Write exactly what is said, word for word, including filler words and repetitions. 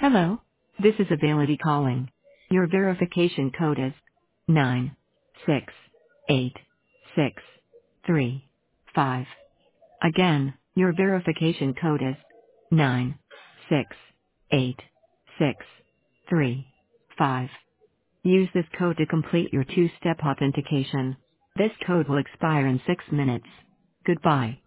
Hello. This is Availity calling. Your verification code is nine six eight six three five. Again, your verification code is nine six eight six three five. Use this code to complete your two-step authentication. This code will expire in six minutes. Goodbye.